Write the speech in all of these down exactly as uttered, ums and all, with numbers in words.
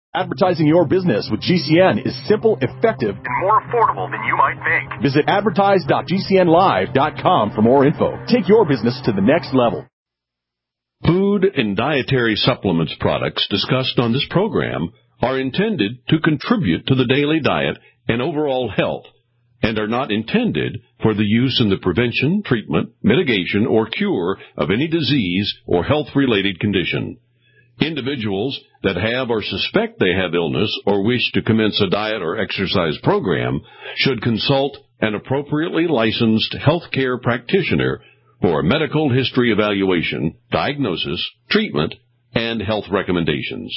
Advertising your business with G C N is simple, effective, and more affordable than you might think. Visit advertise dot g c n live dot com for more info. Take your business to the next level. Food and dietary supplements products discussed on this program are intended to contribute to the daily diet and overall health, and are not intended for the use in the prevention, treatment, mitigation, or cure of any disease or health-related condition. Individuals that have or suspect they have illness or wish to commence a diet or exercise program should consult an appropriately licensed healthcare practitioner for a medical history evaluation, diagnosis, treatment, and health recommendations.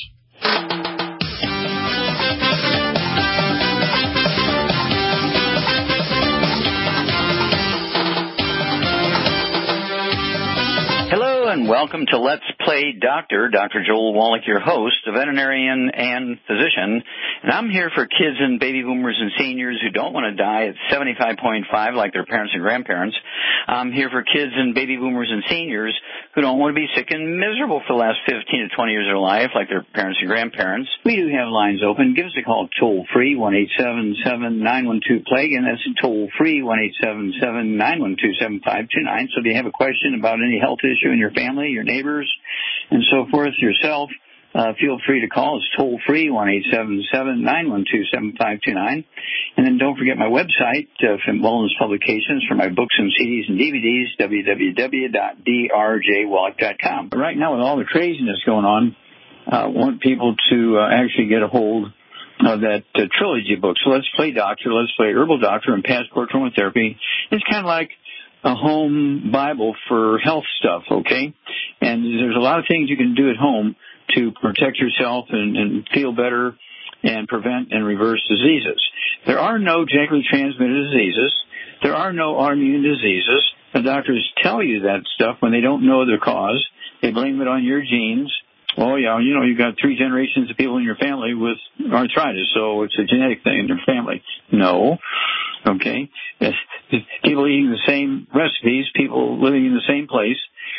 And welcome to Let's Play Doctor. Doctor Joel Wallach, your host, a veterinarian and physician. And I'm here for kids and baby boomers and seniors who don't want to die at seventy-five point five like their parents and grandparents. I'm here for kids and baby boomers and seniors who don't want to be sick and miserable for the last fifteen to twenty years of their life like their parents and grandparents. We do have lines open. Give us a call toll-free, one eight seven seven, nine one two, plague, and that's toll-free, one eight seven seven, nine one two, seven five two nine. So if you have a question about any health issue in your family, your neighbors, and so forth, yourself, uh, feel free to call. It's toll-free, one eight seven seven, nine one two, seven five two nine. And then don't forget my website, uh, from Wellness Publications, for my books and C Ds and D V Ds, w w w dot d r j wallach dot com. Right now, with all the craziness going on, I uh, want people to uh, actually get a hold of that uh, trilogy book. So Let's Play Doctor, Let's Play Herbal Doctor, and Passport Aromatherapy. It's kind of like a home Bible for health stuff, okay? And there's a lot of things you can do at home to protect yourself and, and feel better and prevent and reverse diseases. There are no genetically transmitted diseases. There are no autoimmune diseases. The doctors tell you that stuff when they don't know the cause. They blame it on your genes. Oh, yeah, you know, you've got three generations of people in your family with arthritis, so it's a genetic thing in your family. No. Okay? People eating the same recipes, people living in the same place,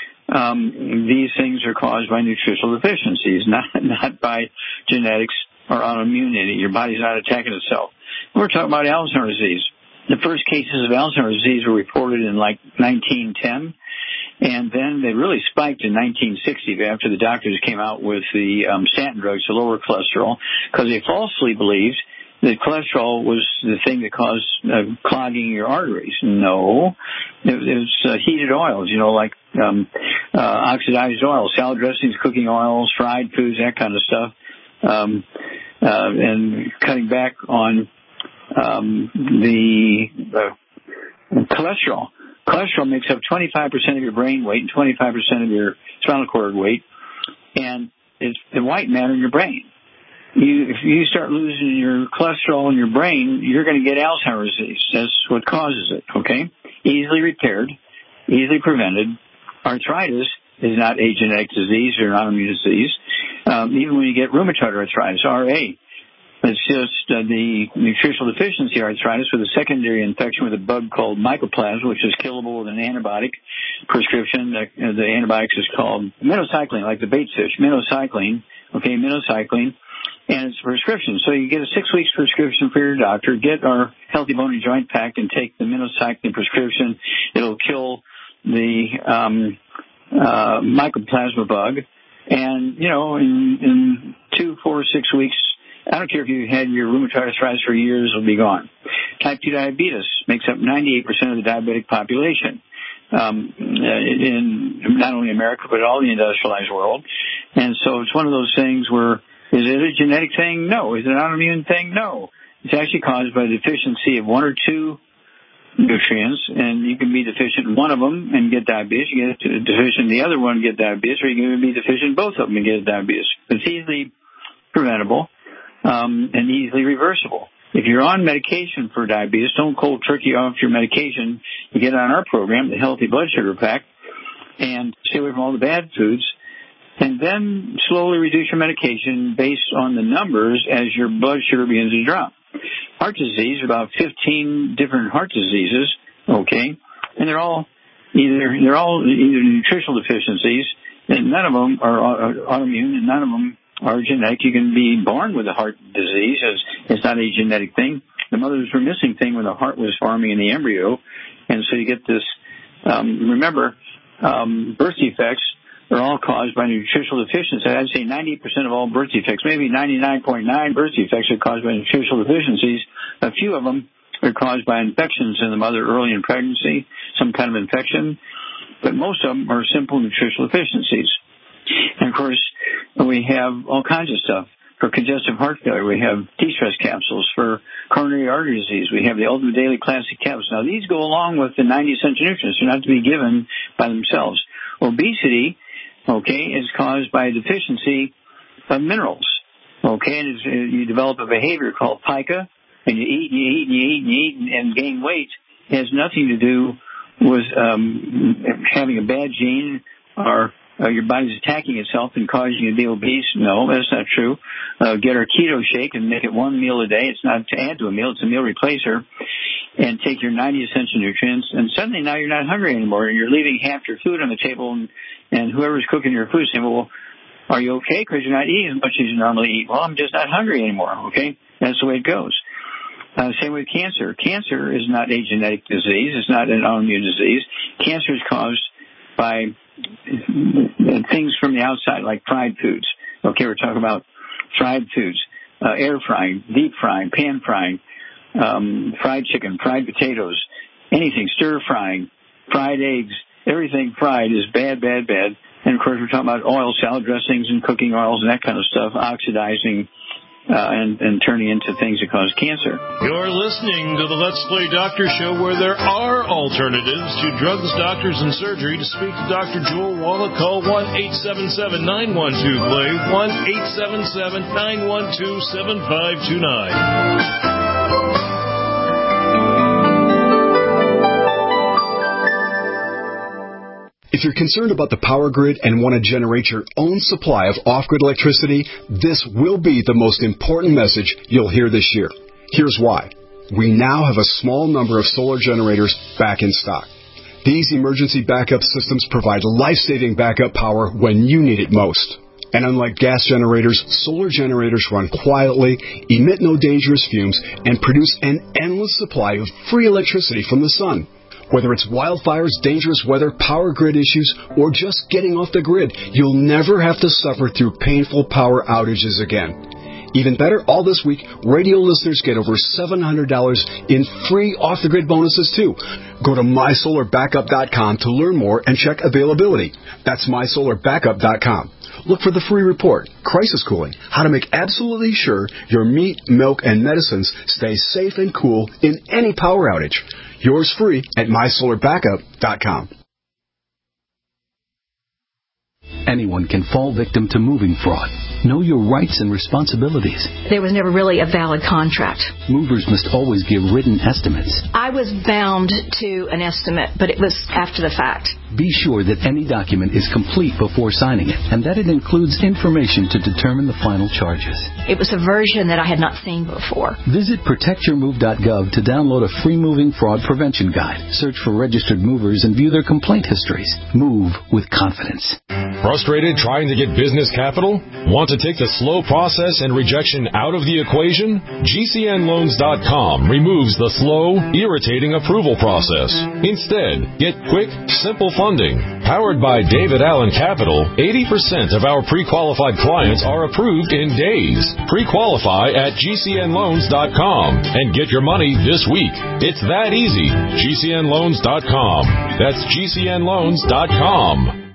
um, these things are caused by nutritional deficiencies, not not by genetics or autoimmunity. Your body's not attacking itself. We're talking about Alzheimer's disease. The first cases of Alzheimer's disease were reported in like nineteen ten, and then they really spiked in nineteen sixty after the doctors came out with the um, statin drugs to lower cholesterol, because they falsely believed that cholesterol was the thing that caused uh, clogging your arteries. No, it, it was uh, heated oils, you know, like um, uh, oxidized oils, salad dressings, cooking oils, fried foods, that kind of stuff, um, uh, and cutting back on um, the uh, cholesterol. Cholesterol makes up twenty-five percent of your brain weight and twenty-five percent of your spinal cord weight, and it's the white matter in your brain. You, if you start losing your cholesterol in your brain, you're going to get Alzheimer's disease. That's what causes it, okay? Easily repaired, easily prevented. Arthritis is not a genetic disease or an autoimmune disease. Um, even when you get rheumatoid arthritis, R A, it's just uh, the nutritional deficiency arthritis with a secondary infection with a bug called mycoplasma, which is killable with an antibiotic prescription. The, uh, the antibiotics is called minocycline, like the bait fish, minocycline, okay, minocycline. And it's a prescription. So you get a six weeks prescription for your doctor, get our Healthy Bone and Joint Pack, and take the minocycline prescription. It'll kill the um, uh, mycoplasma bug. And, you know, in, in two, four, six weeks, I don't care if you had your rheumatoid arthritis for years, it'll be gone. Type two diabetes makes up ninety-eight percent of the diabetic population. Um, in not only America, but all the industrialized world. And so it's one of those things where, is it a genetic thing? No. Is it an autoimmune thing? No. It's actually caused by the deficiency of one or two nutrients, and you can be deficient in one of them and get diabetes. You get deficient in the other one and get diabetes, or you can be deficient in both of them and get diabetes. It's easily preventable um, and easily reversible. If you're on medication for diabetes, don't cold turkey off your medication. You get on our program, the Healthy Blood Sugar Pack, and stay away from all the bad foods. And then slowly reduce your medication based on the numbers as your blood sugar begins to drop. Heart disease, about fifteen different heart diseases, okay, and they're all either they're all either nutritional deficiencies, and none of them are autoimmune, and none of them are genetic. You can be born with a heart disease. It's, it's not a genetic thing. The mothers were missing thing when the heart was forming in the embryo. And so you get this, um, remember, um, birth defects are all caused by nutritional deficiency. I'd say ninety percent of all birth defects, maybe ninety-nine point nine birth defects are caused by nutritional deficiencies. A few of them are caused by infections in the mother early in pregnancy, some kind of infection. But most of them are simple nutritional deficiencies. And, of course, we have all kinds of stuff. For congestive heart failure, we have de-stress capsules. For coronary artery disease, we have the Ultimate Daily Classic capsules. Now, these go along with the ninety essential nutrients. They're not to be given by themselves. Obesity, okay, is caused by a deficiency of minerals. Okay, and it's, you develop a behavior called pica, and you eat and you eat and you eat and you eat and gain weight. It has nothing to do with um, having a bad gene or uh, your body's attacking itself and causing you to be obese. No, that's not true. Uh, get our keto shake and make it one meal a day. It's not to add to a meal. It's a meal replacer. And take your ninety essential nutrients, and suddenly now you're not hungry anymore, and you're leaving half your food on the table, and, and whoever's cooking your food is saying, well, are you okay? Because you're not eating as much as you normally eat. Well, I'm just not hungry anymore, okay? That's the way it goes. Uh, same with cancer. Cancer is not a genetic disease. It's not an autoimmune disease. Cancer is caused by things from the outside, like fried foods. Okay, we're talking about fried foods, uh, air frying, deep frying, pan frying, um, fried chicken, fried potatoes, anything, stir frying, fried eggs, everything fried is bad, bad, bad. And, of course, we're talking about oil, salad dressings, and cooking oils and that kind of stuff, oxidizing Uh, and, and turning into things that cause cancer. You're listening to the Let's Play Doctor Show, where there are alternatives to drugs, doctors, and surgery. To speak to Doctor Joel Wallach, call one eight seven seven, nine one two, play, one eight seven seven, nine one two, seven five two nine. If you're concerned about the power grid and want to generate your own supply of off-grid electricity, this will be the most important message you'll hear this year. Here's why. We now have a small number of solar generators back in stock. These emergency backup systems provide life-saving backup power when you need it most. And unlike gas generators, solar generators run quietly, emit no dangerous fumes, and produce an endless supply of free electricity from the sun. Whether it's wildfires, dangerous weather, power grid issues, or just getting off the grid, you'll never have to suffer through painful power outages again. Even better, all this week, radio listeners get over seven hundred dollars in free off-the-grid bonuses, too. Go to my solar backup dot com to learn more and check availability. That's my solar backup dot com. Look for the free report, Crisis Cooling, how to make absolutely sure your meat, milk, and medicines stay safe and cool in any power outage. Yours free at my solar backup dot com. Anyone can fall victim to moving fraud. Know your rights and responsibilities. There was never really a valid contract. Movers must always give written estimates. I was bound to an estimate, but it was after the fact. Be sure that any document is complete before signing it, and that it includes information to determine the final charges. It was a version that I had not seen before. Visit protect your move dot gov to download a free moving fraud prevention guide. Search for registered movers and view their complaint histories. Move with confidence. Frustrated trying to get business capital? Want to take the slow process and rejection out of the equation? G C N loans dot com removes the slow, irritating approval process. Instead, get quick, simple funding. Powered by David Allen Capital, eighty percent of our pre-qualified clients are approved in days. Pre-qualify at G C N loans dot com and get your money this week. It's that easy. G C N loans dot com. That's G C N loans dot com.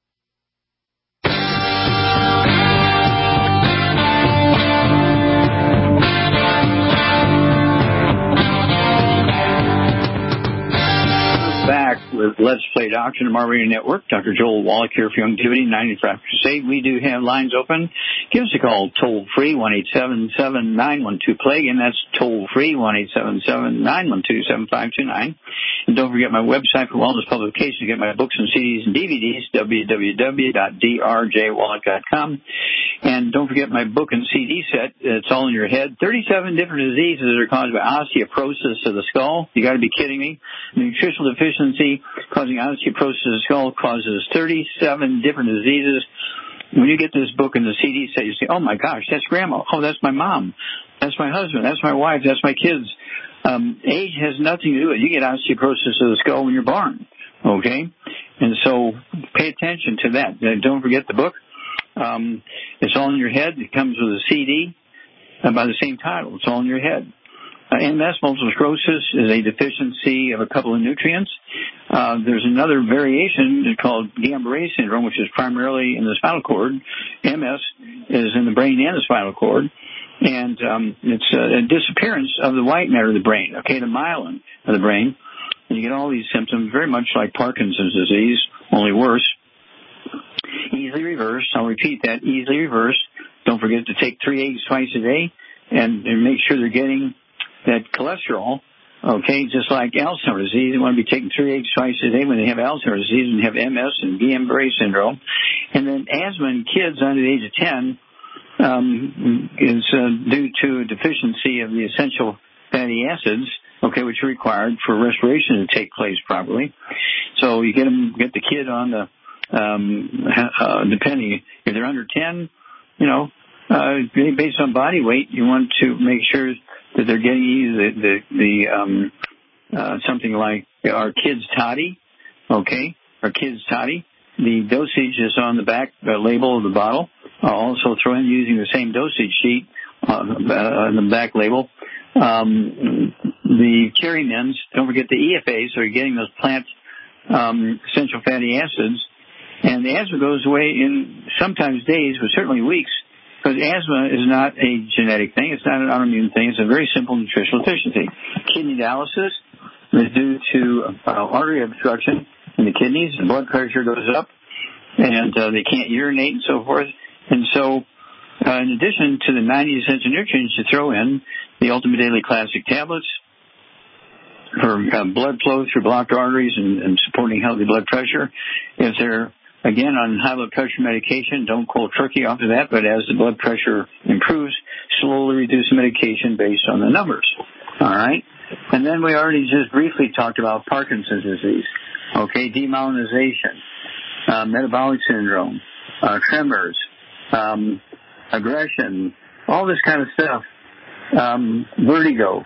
Back with Let's Play Doctor and Mar Radio Network. Doctor Joel Wallach here for Youngevity, ninety-five percent. We do have lines open. Give us a call toll free, one eight seven seven, nine one two, plague, and that's toll free, one eight seven seven, nine one two, seven five two nine. And don't forget my website for wellness publications. Get my books and C Ds and D V Ds, w w w dot d r j wallach dot com. And don't forget my book and C D set. It's all in your head. thirty-seven different diseases that are caused by osteoporosis of the skull. You got to be kidding me. Nutritional deficiency causing osteoporosis of the skull causes thirty-seven different diseases. when you get this book in the C D set, you say, oh, my gosh, that's Grandma. Oh, that's my mom. That's my husband. That's my wife. That's my kids. Um, age has nothing to do with it. You get osteoporosis of the skull when you're born, okay? And so pay attention to that. Uh, don't forget the book. Um, it's all in your head. It comes with a C D uh, by the same title. It's all in your head. Uh, M S, multiple sclerosis, is a deficiency of a couple of nutrients. Uh, there's another variation called Guillain-Barré syndrome, which is primarily in the spinal cord. M S is in the brain and the spinal cord. And um, it's a, a disappearance of the white matter of the brain, okay, the myelin of the brain. And you get all these symptoms very much like Parkinson's disease, only worse. Easily reversed. I'll repeat that, easily reversed. Don't forget to take three eggs twice a day and, and make sure they're getting that cholesterol, okay, just like Alzheimer's disease. They want to be taking three eggs twice a day when they have Alzheimer's disease and have M S and Guillain-Barré syndrome. And then asthma in kids under the age of ten um, is uh, due to a deficiency of the essential fatty acids, okay, which are required for respiration to take place properly. So you get them, get the kid on the, um, uh, depending, if they're under ten, you know, uh, based on body weight, you want to make sure that they're getting the, the, the um, uh, something like our kids' toddy, okay, our kids' toddy. The dosage is on the back uh, label of the bottle. I'll also throw in using the same dosage sheet uh, on the back label. Um, the Cherry Mins, don't forget the E F As, so you're getting those plant um, essential fatty acids. And the asthma goes away in sometimes days, but certainly weeks, because asthma is not a genetic thing. It's not an autoimmune thing. It's a very simple nutritional deficiency. Kidney dialysis is due to uh, artery obstruction in the kidneys. The blood pressure goes up, and uh, they can't urinate and so forth. And so, uh, in addition to the ninety essential nutrients, you throw in the Ultimate Daily Classic tablets for uh, blood flow through blocked arteries and, and supporting healthy blood pressure. If they're again, on high blood pressure medication, don't cold turkey off of that, but as the blood pressure improves, slowly reduce the medication based on the numbers. All right? And then we already just briefly talked about Parkinson's disease, okay, demyelinization, uh, metabolic syndrome, uh, tremors, um, aggression, all this kind of stuff, um, vertigo,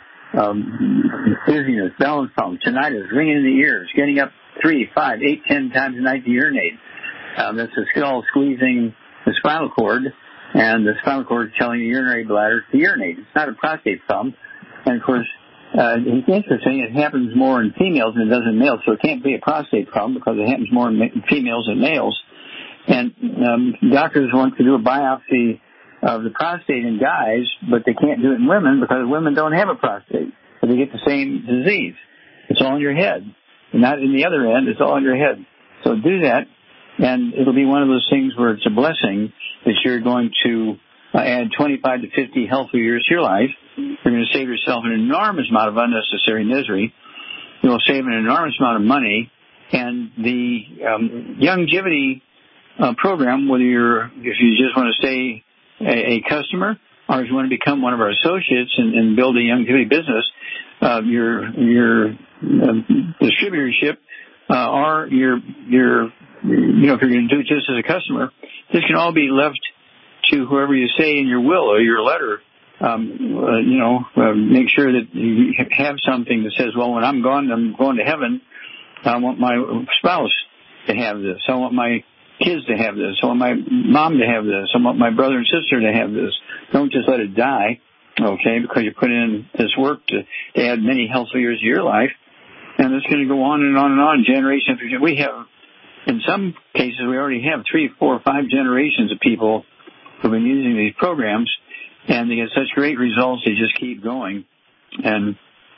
um, dizziness, balance problems, tinnitus, ringing in the ears, getting up three, five, eight, ten times a night to urinate. Um, that's the skull squeezing the spinal cord, and the spinal cord is telling the urinary bladder to urinate. It's not a prostate problem. And, of course, uh, it's interesting. It happens more in females than it does in males, so it can't be a prostate problem because it happens more in females than males. And um, doctors want to do a biopsy of the prostate in guys, but they can't do it in women because women don't have a prostate. But they get the same disease. It's all in your head. Not in the other end. It's all in your head. So do that. And it'll be one of those things where it's a blessing that you're going to uh, add twenty-five to fifty healthy years to your life. You're going to save yourself an enormous amount of unnecessary misery. You'll save an enormous amount of money. And the um, longevity uh, program, whether you're, if you just want to stay a, a customer or if you want to become one of our associates and, and build a longevity business, uh, your your uh, distributorship uh, or your your you know, if you're going to do it just as a customer, this can all be left to whoever you say in your will or your letter. Um, uh, you know, uh, make sure that you have something that says, well, when I'm gone, I'm going to heaven. I want my spouse to have this. I want my kids to have this. I want my mom to have this. I want my brother and sister to have this. Don't just let it die, okay, because you put in this work to, to add many healthy years to your life. And it's going to go on and on and on, generation after generation. We have, in some cases, we already have three, four, five generations of people who've been using these programs, and they get such great results, they just keep going. And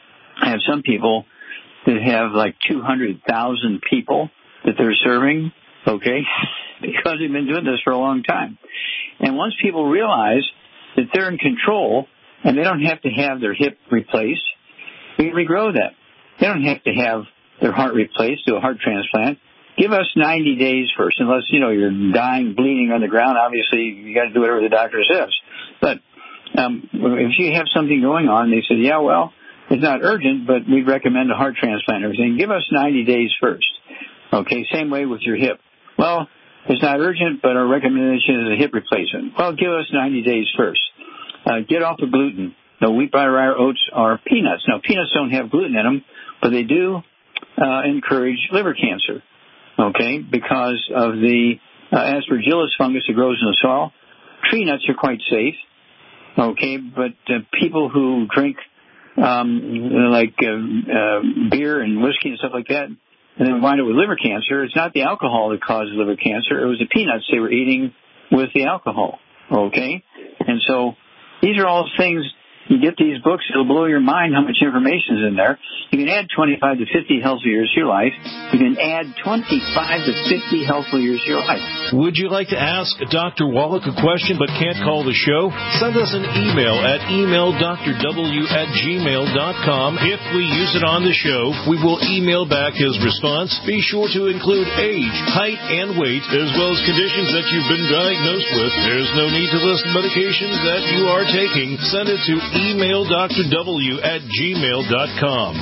I have some people that have like two hundred thousand people that they're serving, okay, because they've been doing this for a long time. And once people realize that they're in control and they don't have to have their hip replaced, we can regrow that. They don't have to have their heart replaced, do a heart transplant. Give us ninety days first, unless, you know, you're dying, bleeding on the ground. Obviously, you got to do whatever the doctor says. But um, if you have something going on, they say, yeah, well, it's not urgent, but we'd recommend a heart transplant and everything. Give us ninety days first. Okay, same way with your hip. Well, It's not urgent, but our recommendation is a hip replacement. Well, give us ninety days first. Uh, get off of gluten. No wheat, butter, rye, oats, or peanuts. Now, peanuts don't have gluten in them, but they do uh, encourage liver cancer, okay, because of the uh, aspergillus fungus that grows in the soil. Tree nuts are quite safe, okay, but uh, people who drink um, like uh, uh, beer and whiskey and stuff like that, and then wind up with liver cancer, it's not the alcohol that causes liver cancer. It was the peanuts they were eating with the alcohol, okay? And so these are all things. You get these books, it'll blow your mind how much information is in there. You can add twenty-five to fifty healthy years to your life. You can add twenty-five to fifty healthy years to your life. Would you like to ask Doctor Wallach a question but can't call the show? Send us an email at email d r w at gmail dot com. If we use it on the show, we will email back his response. Be sure to include age, height, and weight, as well as conditions that you've been diagnosed with. There's no need to list medications that you are taking. Send it to email d r w at gmail dot com.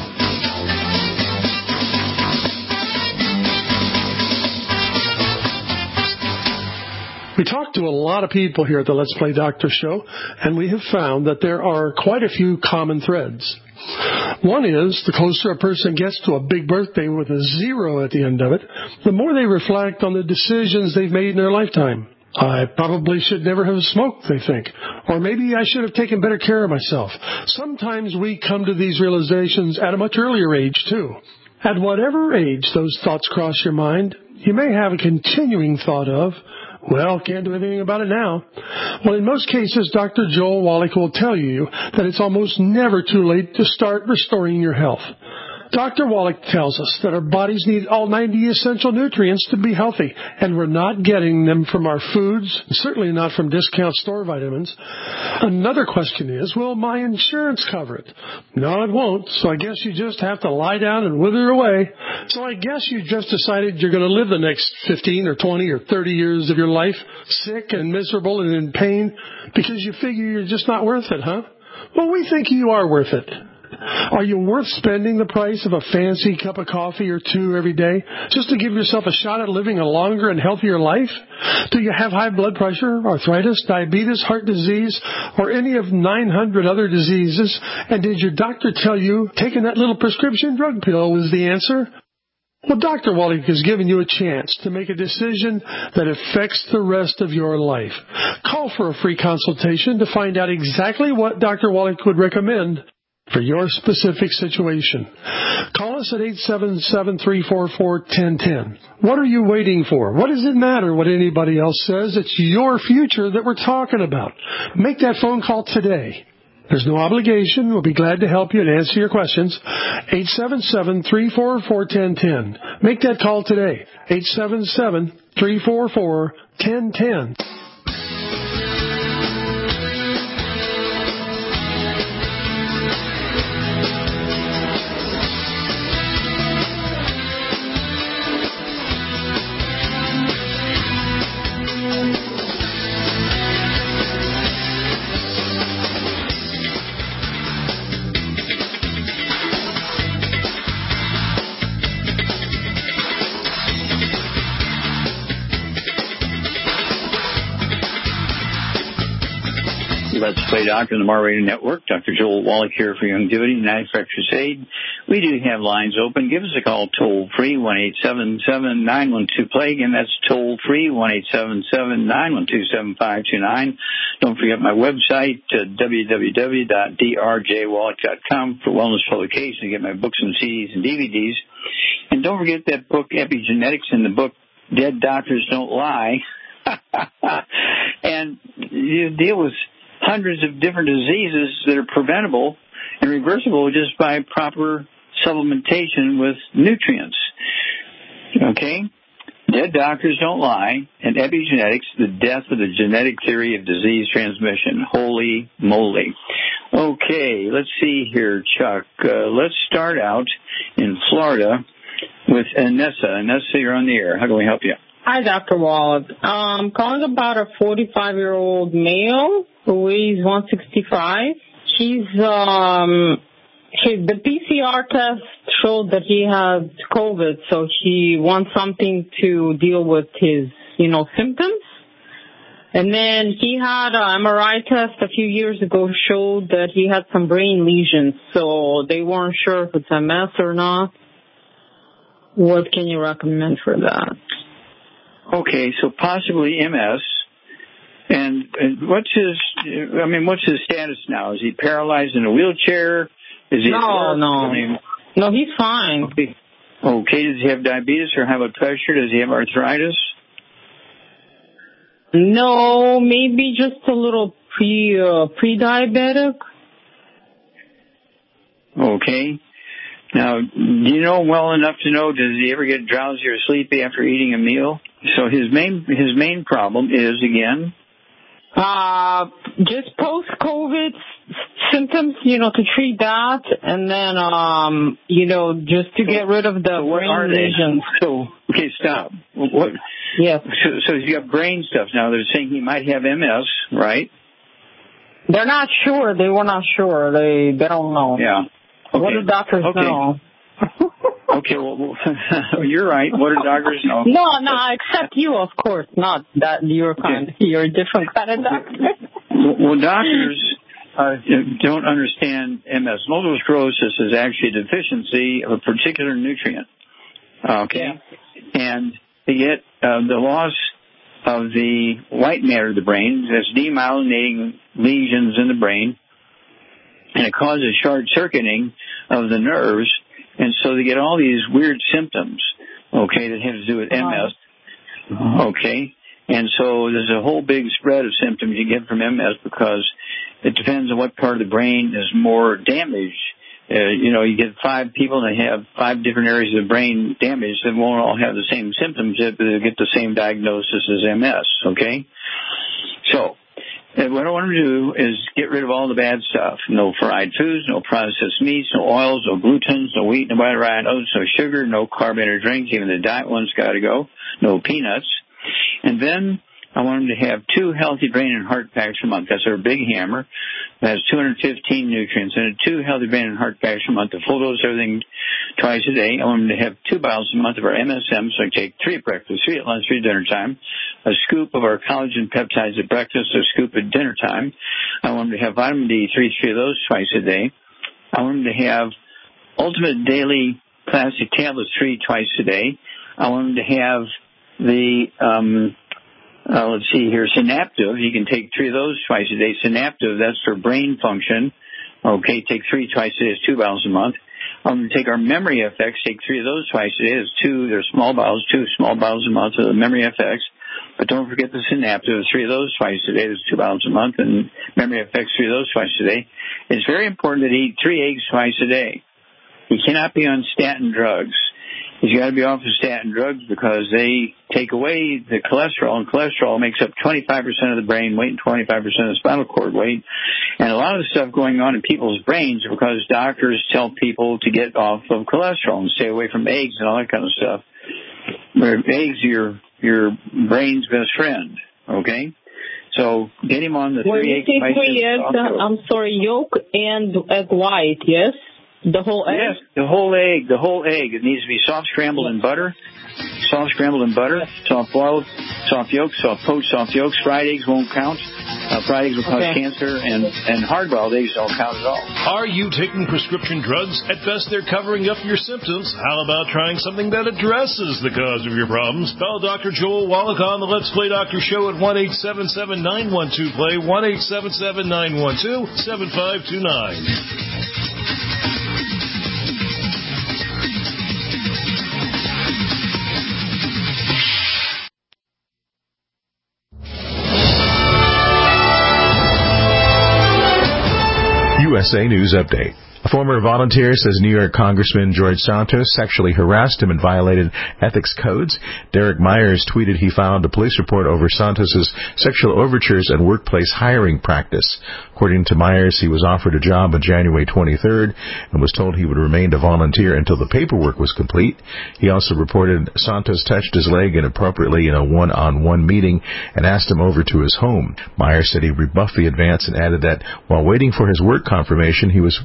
We talk to a lot of people here at the Let's Play Doctor show, and we have found that there are quite a few common threads. One is, the closer a person gets to a big birthday with a zero at the end of it, the more they reflect on the decisions they've made in their lifetime. I probably should never have smoked, they think. Or maybe I should have taken better care of myself. Sometimes we come to these realizations at a much earlier age, too. At whatever age those thoughts cross your mind, you may have a continuing thought of, well, can't do anything about it now. Well, in most cases, Doctor Joel Wallach will tell you that it's almost never too late to start restoring your health. Doctor Wallach tells us that our bodies need all ninety essential nutrients to be healthy, and we're not getting them from our foods, certainly not from discount store vitamins. Another question is, will my insurance cover it? No, it won't, so I guess you just have to lie down and wither away. So I guess you just decided you're going to live the next fifteen or twenty or thirty years of your life sick and miserable and in pain because you figure you're just not worth it, huh? Well, we think you are worth it. Are you worth spending the price of a fancy cup of coffee or two every day just to give yourself a shot at living a longer and healthier life? Do you have high blood pressure, arthritis, diabetes, heart disease, or any of nine hundred other diseases? And did your doctor tell you taking that little prescription drug pill was the answer? Well, Doctor Wallach has given you a chance to make a decision that affects the rest of your life. Call for a free consultation to find out exactly what Doctor Wallach would recommend for your specific situation. Call us at eight seven seven, three four four, one zero one zero. What are you waiting for? What does it matter what anybody else says? It's your future that we're talking about. Make that phone call today. There's no obligation. We'll be glad to help you and answer your questions. eight seven seven, three four four, one zero one zero. Make that call today. eight seven seven, three four four, one zero one zero. Let's Play Doctor on the Mar Radio Network. Doctor Joel Wallach here for Youngevity and Anti-Infectious Crusade. We do have lines open. Give us a call toll-free, one eight seven seven, nine one two, PLAGUE, and that's toll-free, one eight seven seven, nine one two, seven five two nine. Don't forget my website, uh, w w w dot d r j wallach dot com for wellness publications. You get my books and C Ds and D V Ds. And don't forget that book, Epigenetics, and the book, Dead Doctors Don't Lie. And you deal with hundreds of different diseases that are preventable and reversible just by proper supplementation with nutrients. Okay? Dead Doctors Don't Lie, and Epigenetics, the death of the genetic theory of disease transmission. Holy moly. Okay, let's see here, Chuck. Uh, let's start out in Florida with Anessa. Anessa, you're on the air. How can we help you? Hi, Doctor Wallach. Um, calling about a forty-five-year-old male who weighs one sixty-five. He's, um, his, the P C R test showed that he had COVID, so he wants something to deal with his you know, symptoms. And then he had an M R I test a few years ago showed that he had some brain lesions, so they weren't sure if it's M S or not. What can you recommend for that? Okay, so possibly M S. And, and what's his, I mean, what's his status now? Is he paralyzed in a wheelchair? Is he no, no. I mean, no, he's fine. Okay. okay, does he have diabetes or high blood pressure? Does he have arthritis? No, maybe just a little pre, uh, pre-diabetic. Okay. Now, do you know him well enough to know, does he ever get drowsy or sleepy after eating a meal? So his main, his main problem is, again? Uh, just post-COVID symptoms, you know, to treat that, and then, um, you know, just to get rid of the so what brain are they? lesions. So, okay, stop. What? Yes. So, so he's got brain stuff now. They're saying he might have M S, right? They're not sure. They were not sure. They they don't know. Yeah. Okay. What do doctors okay. know? Okay, well, well you're right. What do doctors know? No, no, except you, of course. Not that you're kind. Okay. You're a different kind of doctor. Well, doctors uh, don't understand M S. Multiple sclerosis is actually a deficiency of a particular nutrient. Okay, yeah. And they get uh, the loss of the white matter of the brain. That's demyelinating lesions in the brain, and it causes short-circuiting of the nerves. And so they get all these weird symptoms, okay, that have to do with M S, okay? And so there's a whole big spread of symptoms you get from M S because it depends on what part of the brain is more damaged. Uh, you know, you get five people and they have five different areas of the brain damaged that won't all have the same symptoms, but they'll get the same diagnosis as M S, okay? So, and what I want to do is get rid of all the bad stuff. No fried foods, no processed meats, no oils, no glutens, no wheat, no white rye oats, no sugar, no carbonated drinks. Even the diet one's got to go. No peanuts. And then I want them to have two healthy brain and heart packs a month. That's our big hammer. That has two hundred fifteen nutrients in it. Two healthy brain and heart packs a month. A full dose of everything twice a day. I want them to have two bottles a month of our M S M. So I take three at breakfast, three at lunch, three at dinner time. A scoop of our collagen peptides at breakfast, a scoop at dinner time. I want them to have vitamin D three, three of those twice a day. I want them to have Ultimate Daily Plastic Tablets three twice a day. I want them to have the, um, uh, let's see here, Synaptive. You can take three of those twice a day. Synaptive, that's for brain function. Okay, take three twice a day. It's two bottles a month. I'm going to take our Memory F X, take three of those twice a day. It's two, they're small bottles, two small bottles a month of the Memory F X. But don't forget the Synaptive, three of those twice a day. There's two bottles a month, and Memory F X, three of those twice a day. It's very important to eat three eggs twice a day. You cannot be on statin drugs. You've got to be off of statin drugs because they take away the cholesterol, and cholesterol makes up twenty-five percent of the brain weight and twenty-five percent of the spinal cord weight. And a lot of the stuff going on in people's brains is because doctors tell people to get off of cholesterol and stay away from eggs and all that kind of stuff. Where eggs are your, your brain's best friend, okay? So get him on the when three egg you say three eggs, I'm sorry, yolk and egg white, yes? The whole egg? Yes, the whole egg, the whole egg. It needs to be soft scrambled in butter, soft scrambled in butter, soft boiled, soft yolks, soft poached, soft yolks. Fried eggs won't count. Uh, fried eggs will cause okay. cancer, and, and hard-boiled eggs don't count at all. Are you taking prescription drugs? At best, they're covering up your symptoms. How about trying something that addresses the cause of your problems? Call Doctor Joel Wallach on the Let's Play Doctor Show at one eight seven seven, nine one two, play, one eight seven seven, nine one two, seven five two nine. U S A News Update. A former volunteer says New York Congressman George Santos sexually harassed him and violated ethics codes. Derek Myers tweeted he filed a police report over Santos's sexual overtures and workplace hiring practice. According to Myers, he was offered a job on January twenty-third and was told he would remain a volunteer until the paperwork was complete. He also reported Santos touched his leg inappropriately in a one-on-one meeting and asked him over to his home. Myers said he rebuffed the advance and added that while waiting for his work confirmation, he was interviewed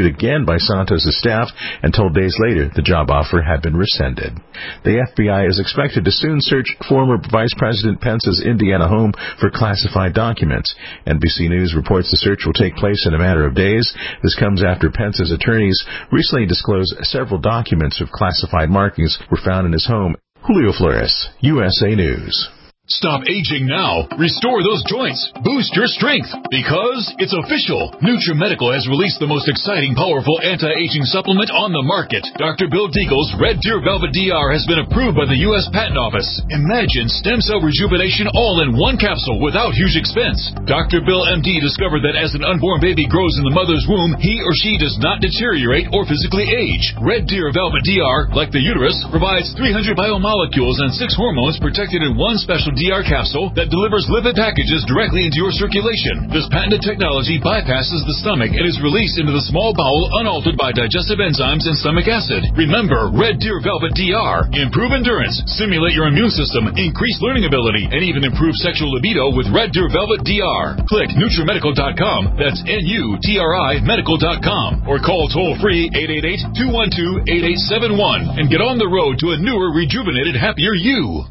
recruited again by Santos' staff and told days later the job offer had been rescinded. The F B I is expected to soon search former Vice President Pence's Indiana home for classified documents. N B C News reports the search will take place in a matter of days. This comes after Pence's attorneys recently disclosed several documents of classified markings were found in his home. Julio Flores, U S A News. Stop aging now. Restore those joints. Boost your strength. Because it's official. NutriMedical has released the most exciting, powerful anti-aging supplement on the market. Doctor Bill Deagle's Red Deer Velvet D R has been approved by the U S Patent Office. Imagine stem cell rejuvenation all in one capsule without huge expense. Doctor Bill M D discovered that as an unborn baby grows in the mother's womb, he or she does not deteriorate or physically age. Red Deer Velvet D R, like the uterus, provides three hundred biomolecules and six hormones protected in one special D R capsule that delivers lipid packages directly into your circulation. This patented technology bypasses the stomach and is released into the small bowel unaltered by digestive enzymes and stomach acid. Remember, Red Deer Velvet D R. Improve endurance, stimulate your immune system, increase learning ability, and even improve sexual libido with Red Deer Velvet D R. Click NutriMedical dot com, that's N U T R I medical dot com, or call toll-free eight eight eight, two one two, eight eight seven one and get on the road to a newer, rejuvenated, happier you.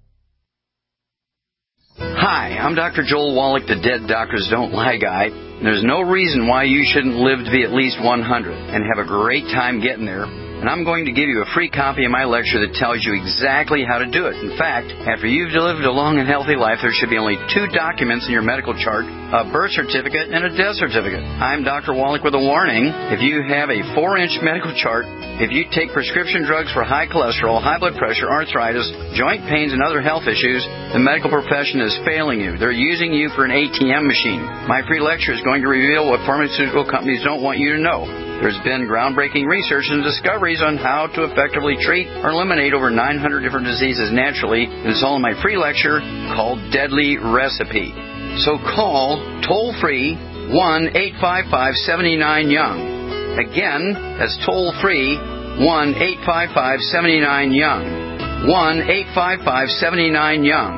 Hi, I'm Doctor Joel Wallach, the Dead Doctors Don't Lie guy. There's no reason why you shouldn't live to be at least one hundred and have a great time getting there. And I'm going to give you a free copy of my lecture that tells you exactly how to do it. In fact, after you've lived a long and healthy life, there should be only two documents in your medical chart, a birth certificate and a death certificate. I'm Doctor Wallach with a warning. If you have a four-inch medical chart, if you take prescription drugs for high cholesterol, high blood pressure, arthritis, joint pains, and other health issues, the medical profession is failing you. They're using you for an A T M machine. My free lecture is going to reveal what pharmaceutical companies don't want you to know. There's been groundbreaking research and discoveries on how to effectively treat or eliminate over nine hundred different diseases naturally. And it's all in my free lecture called Deadly Recipe. So call toll-free one eight five five, seven nine, young. Again, that's toll-free one eight five five, seven nine, young. one eight five five, seven nine, young.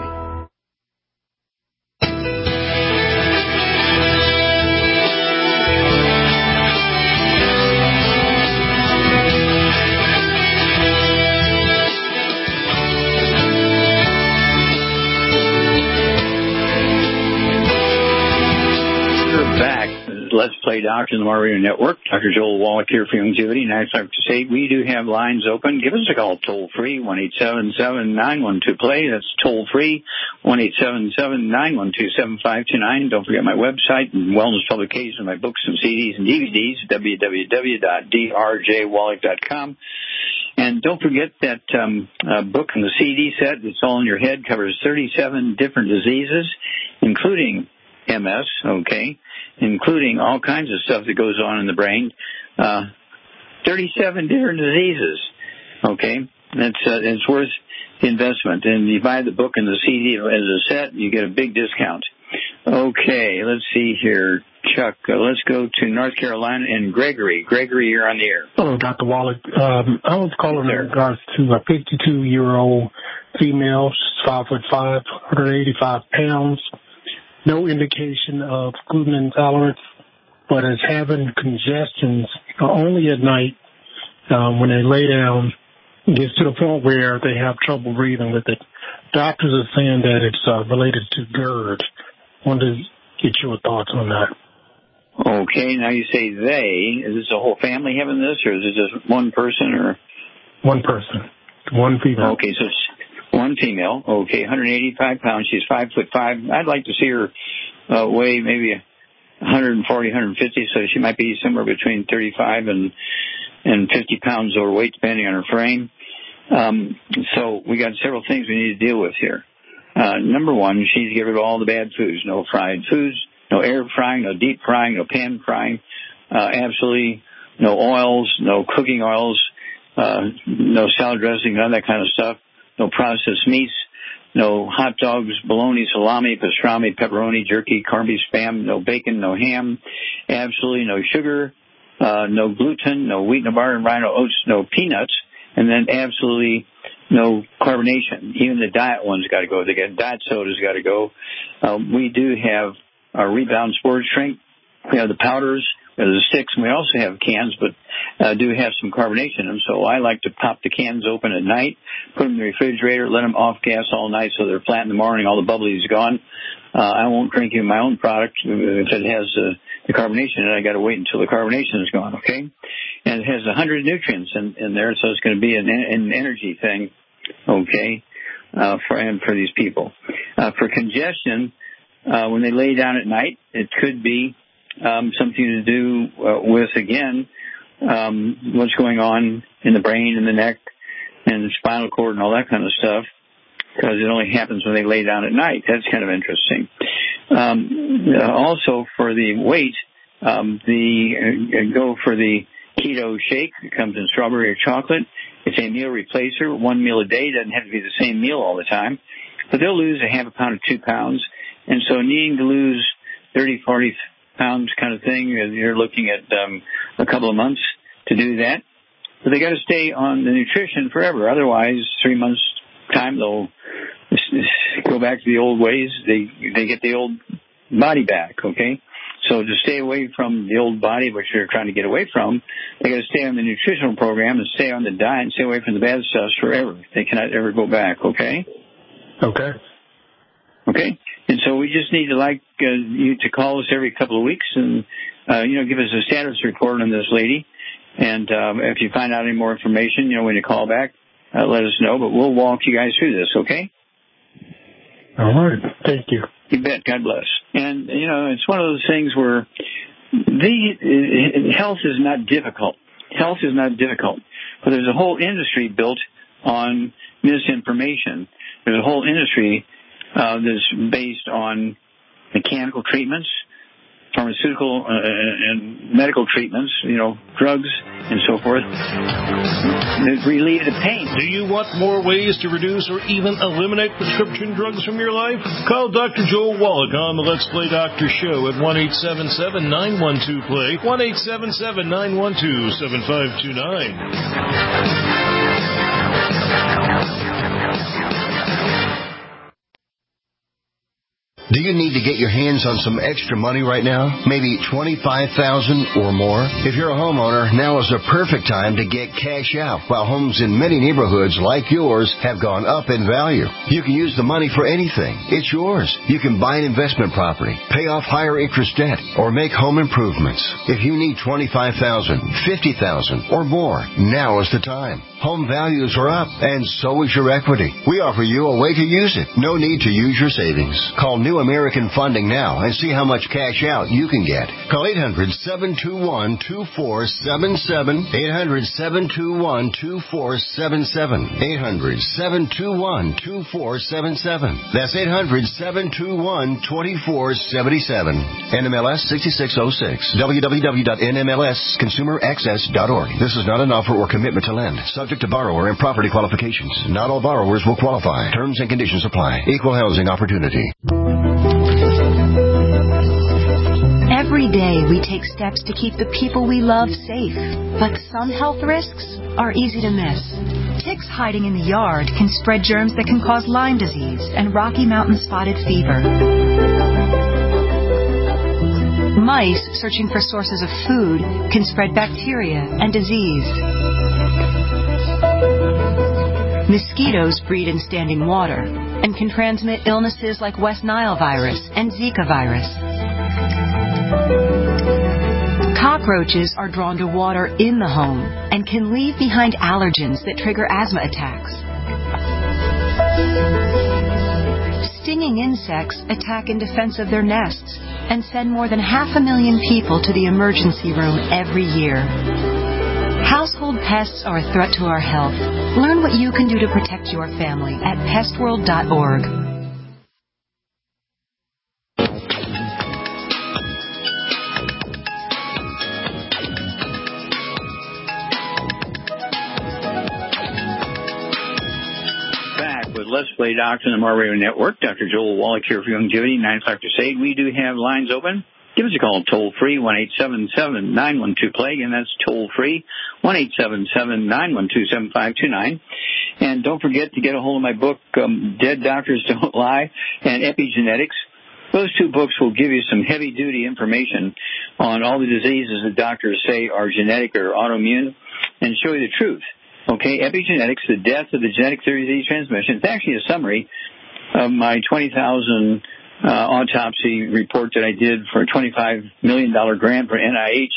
Let's Play Doctor in the Mar Radio Network. Doctor Joel Wallach here for Longevity. And I'd like to say we do have lines open. Give us a call toll-free, one eight seven seven, nine one two, play. That's toll-free, one eight seven seven, nine one two, seven five two nine. Don't forget my website and wellness publications, my books and C Ds and D V Ds, w w w dot d r j wallach dot com. And don't forget that um, uh, book and the C D set, It's All in Your Head, covers thirty-seven different diseases, including M S, okay, including all kinds of stuff that goes on in the brain. Uh, thirty-seven different diseases, okay. That's uh, it's worth the investment. And you buy the book and the C D as a set, you get a big discount. Okay, let's see here, Chuck. Uh, let's go to North Carolina and Gregory. Gregory, you're on the air. Hello, Doctor Wallach. Um, I was calling in regards to a fifty-two-year-old female, five foot five, one hundred eighty-five pounds. No indication of gluten intolerance, but is having congestions only at night um, when they lay down. It gets to the point where they have trouble breathing with it. Doctors are saying that it's uh, related to GERD. I wanted to get your thoughts on that. Okay, now you say they. Is this a whole family having this, or is it just one person? Or one person, one female. Okay, so it's one female, okay, one hundred eighty-five pounds. She's five foot five. I'd like to see her uh, weigh maybe one forty, one fifty, so she might be somewhere between thirty-five and and fifty pounds overweight, depending on her frame. Um, so we got several things we need to deal with here. Uh, number one, she needs to get rid of all the bad foods. No fried foods, no air frying, no deep frying, no pan frying, uh, absolutely no oils, no cooking oils, uh, no salad dressing, none of that kind of stuff. No processed meats, no hot dogs, bologna, salami, pastrami, pepperoni, jerky, corned beef, spam, no bacon, no ham, absolutely no sugar, uh, no gluten, no wheat, no barley, rhino oats, no peanuts, and then absolutely no carbonation. Even the diet ones got to go. They got diet sodas got to go. Uh, we do have our Rebound Sport Shrink. We have the powders. the sticks, and we also have cans, but uh, do have some carbonation in them. So I like to pop the cans open at night, put them in the refrigerator, let them off gas all night so they're flat in the morning, all the bubbly is gone. Uh, I won't drink even my own product if it has uh, the carbonation in it. I got to wait until the carbonation is gone, okay? And it has one hundred nutrients in, in there, so it's going to be an, an energy thing, okay, uh, for and for these people. Uh, for congestion, uh, when they lay down at night, it could be um, something to do uh, with, again, um, what's going on in the brain and the neck and the spinal cord and all that kind of stuff, because it only happens when they lay down at night. That's kind of interesting. Um, uh, also, for the weight, um, the uh, go for the keto shake. It comes in strawberry or chocolate. It's a meal replacer. One meal a day. Doesn't have to be the same meal all the time. But they'll lose a half a pound to two pounds. And so needing to lose thirty, forty pounds kind of thing, you're looking at um, a couple of months to do that. But they got to stay on the nutrition forever. Otherwise, three months time they'll go back to the old ways. They they get the old body back, okay? So to stay away from the old body, which they're trying to get away from, they got to stay on the nutritional program and stay on the diet and stay away from the bad stuff forever. They cannot ever go back, okay? Okay. Okay? And so we just need to like uh, you to call us every couple of weeks and, uh, you know, give us a status report on this lady. And um, if you find out any more information, you know, when you call back, uh, let us know. But we'll walk you guys through this, okay? All right. Thank you. You bet. God bless. And, you know, it's one of those things where the health is not difficult. Health is not difficult. But there's a whole industry built on misinformation. There's a whole industry uh, that's based on mechanical treatments, pharmaceutical uh, and medical treatments, you know, drugs and so forth, that relieve the pain. Do you want more ways to reduce or even eliminate prescription drugs from your life? Call Doctor Joel Wallach on the Let's Play Doctor Show at one eight seven seven, nine one two, play, one eight seven seven, nine one two, seven five two nine. Do you need to get your hands on some extra money right now? Maybe twenty-five thousand dollars or more? If you're a homeowner, now is the perfect time to get cash out while homes in many neighborhoods like yours have gone up in value. You can use the money for anything. It's yours. You can buy an investment property, pay off higher interest debt, or make home improvements. If you need twenty-five thousand dollars, fifty thousand dollars or more, now is the time. Home values are up, and so is your equity. We offer you a way to use it. No need to use your savings. Call New American Funding now and see how much cash out you can get. Call eight hundred, seven two one, two four seven seven, eight hundred, seven two one, two four seven seven, eight hundred, seven two one, two four seven seven. That's eight hundred, seven two one, two four seven seven. N M L S six six oh six. w w w dot n m l s consumer access dot org. This is not an offer or commitment to lend. Subject to borrower and property qualifications. Not all borrowers will qualify. Terms and conditions apply. Equal housing opportunity. Every day we take steps to keep the people we love safe, but some health risks are easy to miss. Ticks hiding in the yard can spread germs that can cause Lyme disease and Rocky Mountain spotted fever. Mice searching for sources of food can spread bacteria and disease. Mosquitoes breed in standing water and can transmit illnesses like West Nile virus and Zika virus. Cockroaches are drawn to water in the home and can leave behind allergens that trigger asthma attacks. Stinging insects attack in defense of their nests and send more than half a million people to the emergency room every year. Household pests are a threat to our health. Learn what you can do to protect your family at pest world dot org. Back with Let's Play Doctor on the Mar Radio Network. Doctor Joel Wallach here for Longevity, nine o'clock Crusade. We do have lines open. Give us a call toll-free, one eight seven seven, nine one two, play. Again, that's toll-free, one eight seven seven, nine one two, seven five two nine. And don't forget to get a hold of my book, um, Dead Doctors Don't Lie, and Epigenetics. those two books will give you some heavy-duty information on all the diseases that doctors say are genetic or autoimmune and show you the truth. Okay, epigenetics, the death of the genetic theory of disease transmission. It's actually a summary of my twenty thousand uh, autopsy report that I did for a twenty-five million dollars grant for N I H.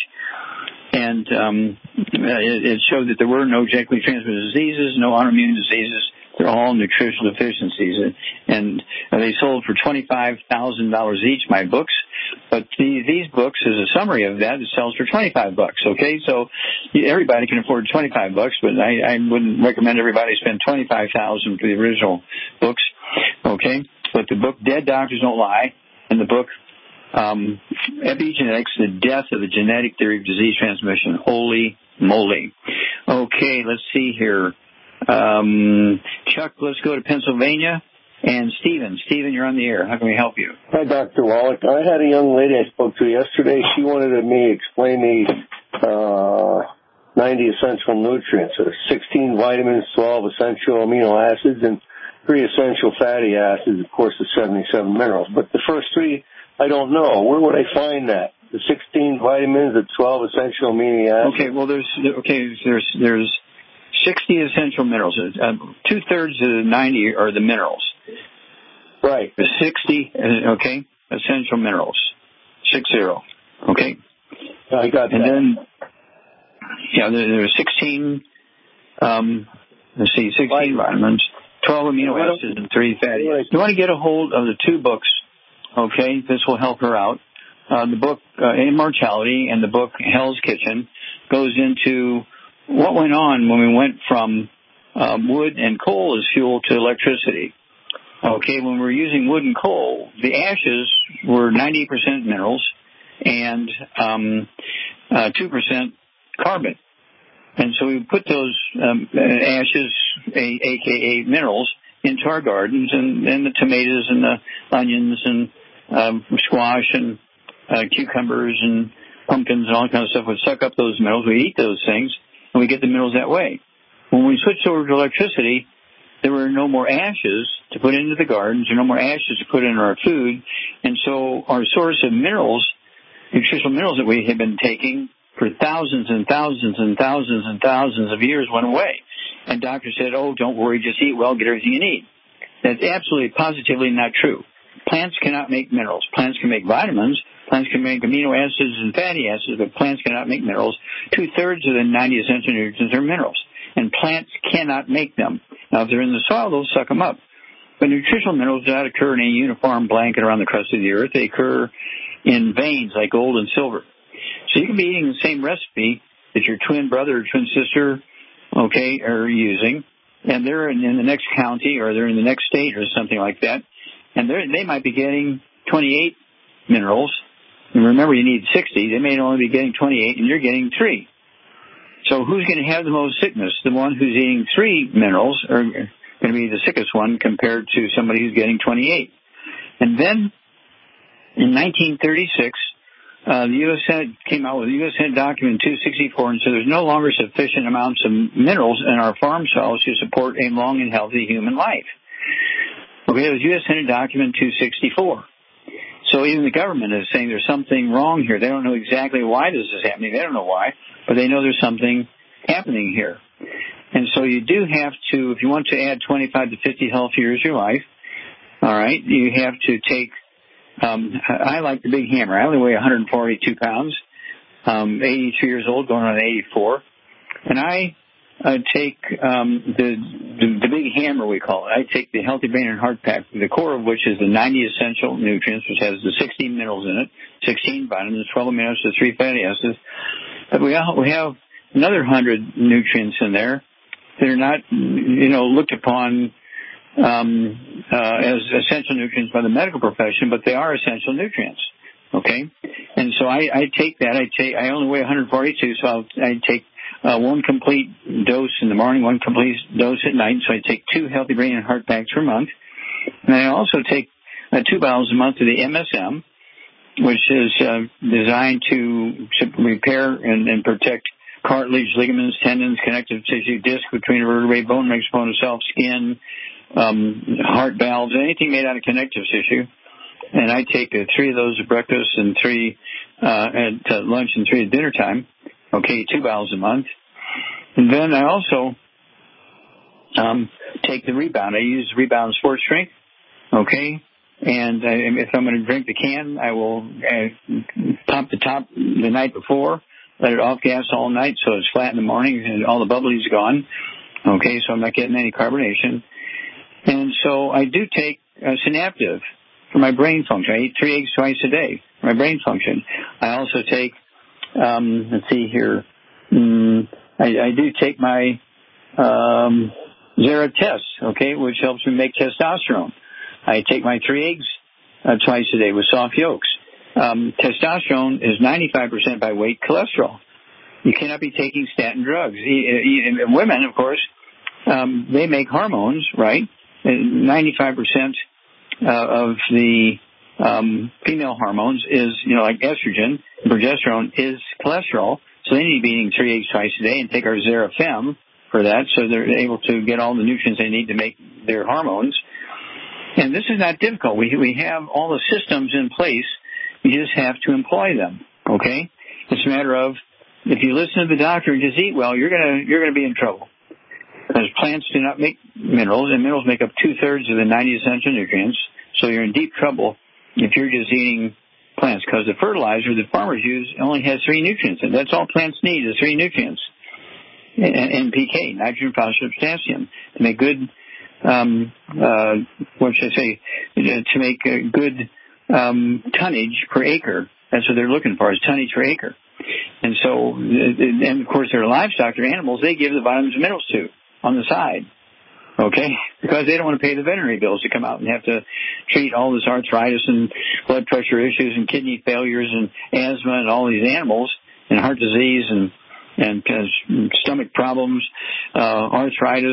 And um, it, it showed that there were no genetically transmitted diseases, no autoimmune diseases. They're all nutritional deficiencies. And, and they sold for twenty-five thousand dollars each, my books. But the, these books, as a summary of that, it sells for twenty-five bucks. Okay, so everybody can afford twenty-five bucks, but I, I wouldn't recommend everybody spend twenty-five thousand for the original books. Okay, but the book Dead Doctors Don't Lie and the book um, Epigenetics, the Death of the Genetic Theory of Disease Transmission. Holy moly! Okay, let's see here. Um, Chuck, let's go to Pennsylvania. And Stephen, Stephen, you're on the air. How can we help you? Hi, Doctor Wallach. I had a young lady I spoke to yesterday. She wanted me to explain the uh, ninety essential nutrients. There's sixteen vitamins, twelve essential amino acids, and three essential fatty acids. Of course, the seventy-seven minerals. But the first three, I don't know. Where would I find that? The sixteen vitamins, the twelve essential amino acids. Okay, well, there's okay, there's there's sixty essential minerals. Uh, two thirds of the ninety are the minerals. Right. The sixty, okay, essential minerals. Six zero. Okay. I got that. And then, yeah, there, there are sixteen. Um, let's see, sixteen vitamins, twelve amino acids, and three fatty acids. You want to get a hold of the two books. Okay, this will help her out. Uh, the book uh, Immortality and the book Hell's Kitchen goes into what went on when we went from um, wood and coal as fuel to electricity. Okay, when we were using wood and coal, the ashes were ninety percent minerals and um, uh, two percent carbon. And so we put those um, ashes, a, a k a minerals, into our gardens, and, and the tomatoes and the onions and um, squash and uh, cucumbers and pumpkins and all that kind of stuff would suck up those minerals. We eat those things, and we get the minerals that way. When we switched over to electricity, there were no more ashes to put into the gardens, or no more ashes to put in our food, and so our source of minerals, nutritional minerals that we had been taking for thousands and thousands and thousands and thousands of years went away. And doctors said, oh, don't worry, just eat well, get everything you need. That's absolutely, positively not true. Plants cannot make minerals. Plants can make vitamins. Plants can make amino acids and fatty acids, but plants cannot make minerals. Two-thirds of the ninety essential nutrients are minerals, and plants cannot make them. Now, if they're in the soil, they'll suck them up. But nutritional minerals do not occur in a uniform blanket around the crust of the earth. They occur in veins like gold and silver. So you can be eating the same recipe that your twin brother or twin sister, okay, are using, and they're in, in the next county or they're in the next state or something like that, and they might be getting twenty-eight minerals. And remember, you need sixty. They may only be getting twenty-eight, and you're getting three. So who's going to have the most sickness? The one who's eating three minerals are going to be the sickest one compared to somebody who's getting twenty-eight. And then in nineteen thirty-six, uh, the U S Senate came out with the U S Senate document two sixty-four and said there's no longer sufficient amounts of minerals in our farm soils to support a long and healthy human life. Okay, it was U S Senate document two sixty-four. So even the government is saying there's something wrong here. They don't know exactly why this is happening. They don't know why, but they know there's something happening here. And so you do have to, if you want to add twenty-five to fifty health years to your life, all right, you have to take, um, I like the big hammer. I only weigh one hundred forty-two pounds, um, eighty-three years old, going on eighty-four. And I uh, take um, the, the the big hammer, we call it. I take the Healthy Brain and Heart Pack, the core of which is the ninety essential nutrients, which has the sixteen minerals in it, sixteen vitamins, twelve amino acids, three fatty acids. But we have, we have another one hundred nutrients in there that are not, you know, looked upon um, uh, as essential nutrients by the medical profession, but they are essential nutrients. Okay, and so I, I take that. I take. I only weigh one hundred forty-two, so I'll, I take uh, one complete dose in the morning, one complete dose at night. So I take two Healthy Brain and Heart Packs per month, and I also take uh, two bottles a month of the M S M, which is uh, designed to, to repair and, and protect cartilage, ligaments, tendons, connective tissue, disc between vertebrae, bone, exponent, self, skin, um, heart valves, anything made out of connective tissue. and I take uh, three of those at breakfast and three uh, at uh, lunch and three at dinner time. Okay, two bottles a month. And then I also um, take the Rebound. I use Rebound Sports Drink. Okay, and uh, if I'm going to drink the can, I will uh, pump the top the night before, let it off gas all night so it's flat in the morning and all the bubbly's gone. Okay, so I'm not getting any carbonation. And so I do take uh, Synaptive for my brain function. I eat three eggs twice a day for my brain function. I also take, um, let's see here, um, I, I do take my um, Zeratest, okay, which helps me make testosterone. I take my three eggs uh, twice a day with soft yolks. Um, testosterone is ninety-five percent by weight cholesterol. You cannot be taking statin drugs. And women, of course, um, they make hormones, right? ninety-five percent uh, of the um, female hormones is, you know, like estrogen, progesterone is cholesterol. So they need to be eating three eggs twice a day and take our Zerafem for that, so they're able to get all the nutrients they need to make their hormones. And this is not difficult. We we have all the systems in place. You just have to employ them. Okay? It's a matter of if you listen to the doctor and just eat well, you're gonna you're gonna be in trouble. Because plants do not make minerals, and minerals make up two thirds of the ninety essential nutrients. So you're in deep trouble if you're just eating plants. Because the fertilizer that farmers use only has three nutrients, and that's all plants need is three nutrients: N P K, nitrogen, phosphorus, potassium, to make good. Um, uh, what should I say? To make a good um, tonnage per acre. That's what they're looking for, is tonnage per acre. And so, and of course, their livestock, their animals, they give the vitamins and minerals to on the side. Okay? Because they don't want to pay the veterinary bills to come out and have to treat all this arthritis and blood pressure issues and kidney failures and asthma and all these animals and heart disease and, and uh, stomach problems, uh, arthritis,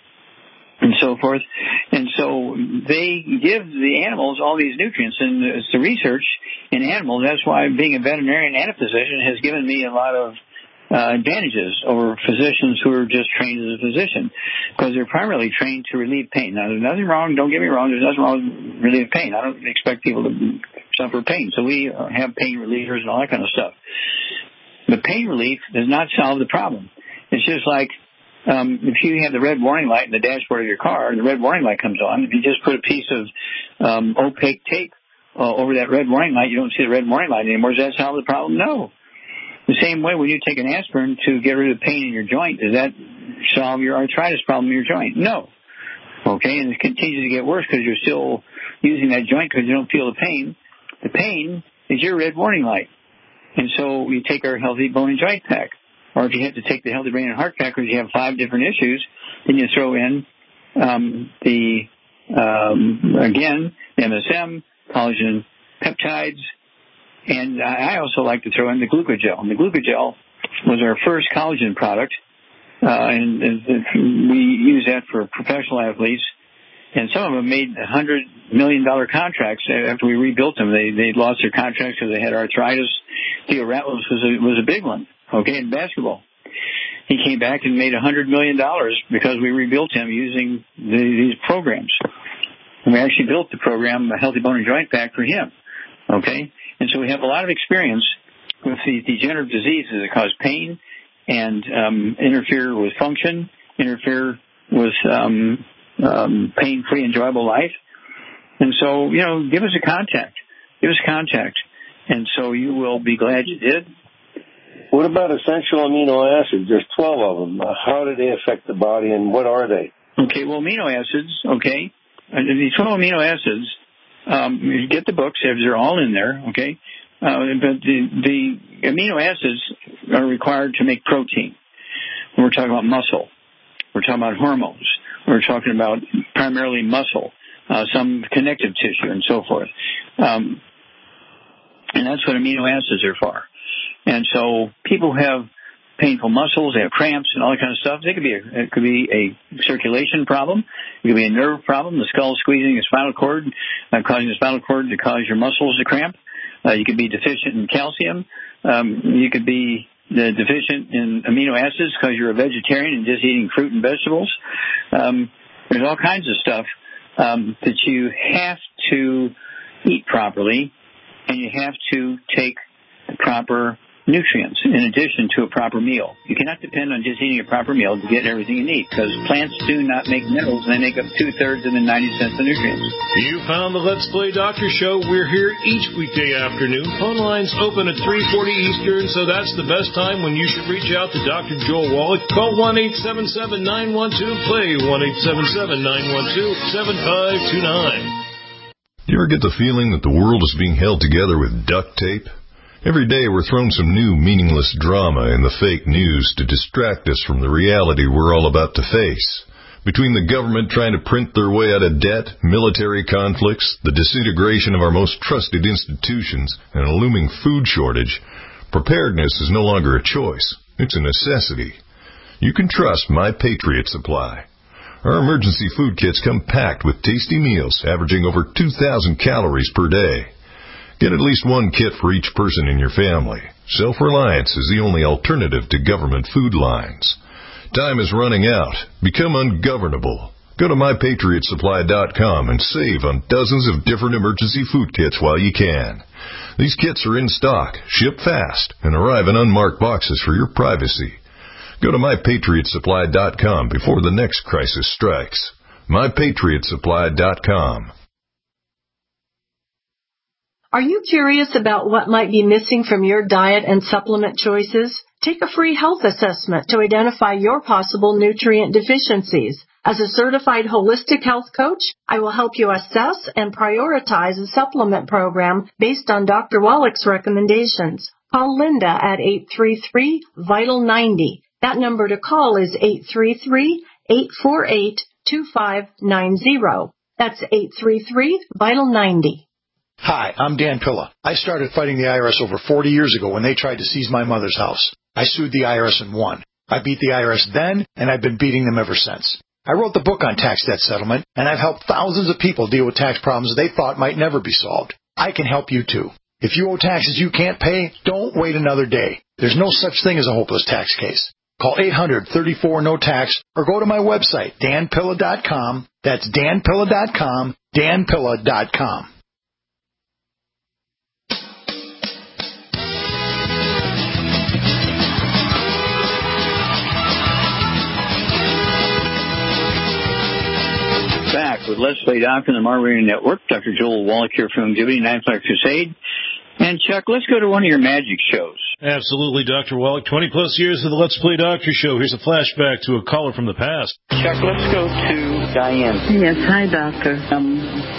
and so forth. And so they give the animals all these nutrients, and it's the research in animals. That's why being a veterinarian and a physician has given me a lot of uh, advantages over physicians who are just trained as a physician, because they're primarily trained to relieve pain. Now, there's nothing wrong, don't get me wrong, there's nothing wrong with relieving pain. I don't expect people to suffer pain. So we have pain relievers and all that kind of stuff. But pain relief does not solve the problem. It's just like Um, if you have the red warning light in the dashboard of your car and the red warning light comes on, if you just put a piece of um, opaque tape uh, over that red warning light, you don't see the red warning light anymore. Does that solve the problem? No. The same way when you take an aspirin to get rid of pain in your joint, does that solve your arthritis problem in your joint? No. Okay, and it continues to get worse because you're still using that joint because you don't feel the pain. The pain is your red warning light. And so we take our Healthy Bone and Joint Pack. Or if you have to take the Healthy Brain and Heart Pack because you have five different issues, then you throw in um, the, um, again, M S M, collagen peptides, and I also like to throw in the Glucogel. And the Glucogel was our first collagen product, uh, and, and we use that for professional athletes. And some of them made one hundred million dollars contracts after we rebuilt them. They they lost their contracts because they had arthritis. Theo Ratliff was a, was a big one. Okay, in basketball. He came back and made one hundred million dollars because we rebuilt him using the, these programs. And we actually built the program, a Healthy Bone and Joint Pack, for him. Okay? And so we have a lot of experience with these degenerative diseases that cause pain and um, interfere with function, interfere with um, um, pain-free, enjoyable life. And so, you know, give us a contact. Give us a contact. And so you will be glad you did. What about essential amino acids? There's twelve of them. Uh, how do they affect the body, and what are they? Okay, well, amino acids, okay. Uh, the twelve amino acids, um, you get the books, they're all in there, okay. Uh, but the, the amino acids are required to make protein. We're talking about muscle. We're talking about hormones. We're talking about primarily muscle, uh, some connective tissue, and so forth. Um, and that's what amino acids are for. And so people have painful muscles, they have cramps and all that kind of stuff. It could be a, it could be a circulation problem. It could be a nerve problem, the skull squeezing the spinal cord, uh, causing the spinal cord to cause your muscles to cramp. Uh, you could be deficient in calcium. Um, you could be the deficient in amino acids because you're a vegetarian and just eating fruit and vegetables. Um, there's all kinds of stuff um, that you have to eat properly, and you have to take the proper nutrients in addition to a proper meal. You cannot depend on just eating a proper meal to get everything you need, because plants do not make minerals, and they make up two-thirds of the ninety cents of nutrients. You found the Let's Play Doctor Show. We're here each weekday afternoon. Phone lines open at three forty Eastern, so that's the best time when you should reach out to Doctor Joel Wallach. Call one eight seven seven, nine one two, play, one eight seven seven, nine one two, seven five two nine. Do you ever get the feeling that the world is being held together with duct tape? Every day we're thrown some new meaningless drama in the fake news to distract us from the reality we're all about to face. Between the government trying to print their way out of debt, military conflicts, the disintegration of our most trusted institutions, and a looming food shortage, preparedness is no longer a choice. It's a necessity. You can trust My Patriot Supply. Our emergency food kits come packed with tasty meals averaging over two thousand calories per day. Get at least one kit for each person in your family. Self-reliance is the only alternative to government food lines. Time is running out. Become ungovernable. Go to my patriot supply dot com and save on dozens of different emergency food kits while you can. These kits are in stock, ship fast, and arrive in unmarked boxes for your privacy. Go to my patriot supply dot com before the next crisis strikes. my patriot supply dot com. Are you curious about what might be missing from your diet and supplement choices? Take a free health assessment to identify your possible nutrient deficiencies. As a certified holistic health coach, I will help you assess and prioritize a supplement program based on Doctor Wallach's recommendations. Call Linda at eight three three, vital ninety. That number to call is eight three three, eight four eight, two five nine zero. That's eight three three, vital ninety. Hi, I'm Dan Pilla. I started fighting the I R S over forty years ago when they tried to seize my mother's house. I sued the I R S and won. I beat the I R S then, and I've been beating them ever since. I wrote the book on tax debt settlement, and I've helped thousands of people deal with tax problems they thought might never be solved. I can help you too. If you owe taxes you can't pay, don't wait another day. There's no such thing as a hopeless tax case. Call eight hundred, thirty-four, no tax or go to my website, dan pilla dot com. That's dan pilla dot com, dan pilla dot com. Back with Let's Play Doctor and the Mark Radio Network. Doctor Joel Wallach here from Divinity Nine Flag Crusade. And Chuck, let's go to one of your magic shows. Absolutely, Doctor Wallach. twenty plus years of the Let's Play Doctor Show. Here's a flashback to a caller from the past. Chuck, let's go to Diane. Yes, hi, Doctor. Um,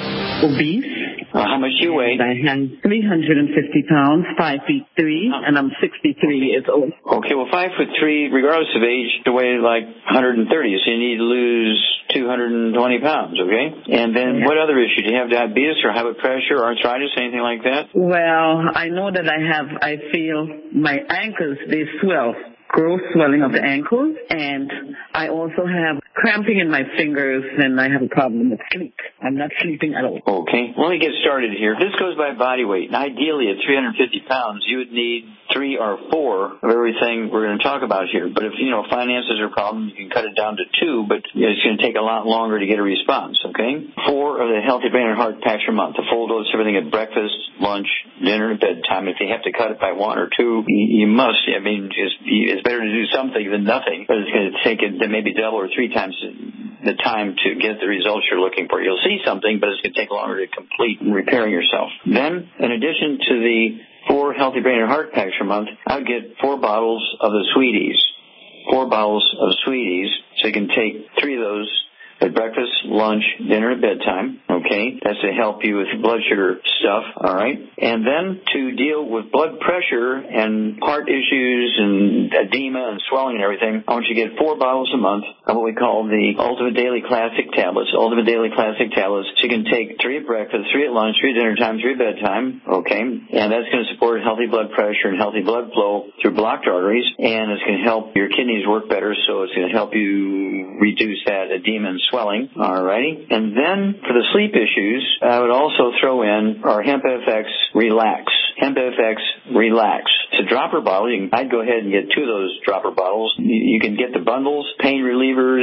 obese. Uh, how much do you weigh? I have three hundred fifty pounds, five feet three, and I'm sixty-three years old. Okay, well, five foot three, regardless of age, you weigh like one hundred thirty, so you need to lose two hundred twenty pounds, okay? And then yeah. What other issue? Do you have diabetes or high blood pressure, arthritis, anything like that? Well, I know that I have, I feel my ankles, they swell. Gross swelling of the ankles, and I also have cramping in my fingers, and I have a problem with sleep. I'm not sleeping at all. Okay, let me get started here. This goes by body weight, and ideally at three hundred fifty pounds, you would need three or four of everything we're going to talk about here. But if, you know, finances are a problem, you can cut it down to two, but you know, it's going to take a lot longer to get a response, okay? Four of the Healthy Brain and Heart packs per month, a full dose, everything at breakfast, lunch, dinner, bedtime. If they have to cut it by one or two, you must. I mean, just it's better to do something than nothing, but it's going to take it maybe double or three times the time to get the results you're looking for. You'll see something, but it's going to take longer to complete repairing yourself. Then, in addition to the four Healthy Brain and Heart packs per month, I would get four bottles of the Sweeties. Four bottles of Sweeties, so you can take three of those at breakfast, lunch, dinner, at bedtime, okay? That's to help you with blood sugar stuff, all right? And then to deal with blood pressure and heart issues and edema and swelling and everything, I want you to get four bottles a month of what we call the Ultimate Daily Classic Tablets. Ultimate Daily Classic Tablets. So you can take three at breakfast, three at lunch, three at dinner time, three at bedtime, okay? And that's going to support healthy blood pressure and healthy blood flow through blocked arteries, and it's going to help your kidneys work better, so it's going to help you reduce that edema and swelling, all righty? And then for the sleep issues, I would also throw in our Hemp F X Relax. Hemp F X Relax. It's a dropper bottle. You can, I'd go ahead and get two of those dropper bottles. You, you can get the bundles, pain relievers,